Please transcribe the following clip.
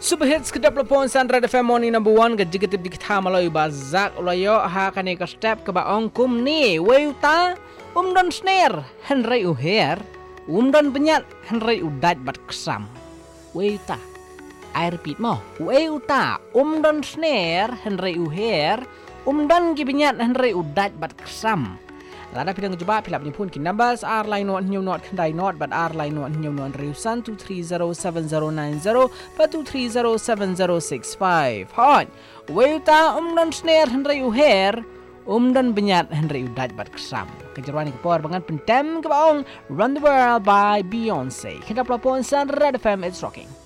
Super hits kedap lepon san Red FM morning number 1 ke jigetip dikita maloi bazak ulayo ha kane ka step ke baong kum ni weuta don snare Henry uher don penyat Henry udat bat kesam weuta I repeat mo weuta don snare Henry uher don ki penyat Henry udat bat kesam lada pidang coba pilap ni pun kin numbers R line not new not kendai not but R line not new not riusan 2307090 but 2307065 hon weuta don snare Henry uher dan benyat Henry udat bat kesam kejeruan kepor bangan pentem ke baong Run the World by Beyonce kita pelapon san Red FM it's rocking.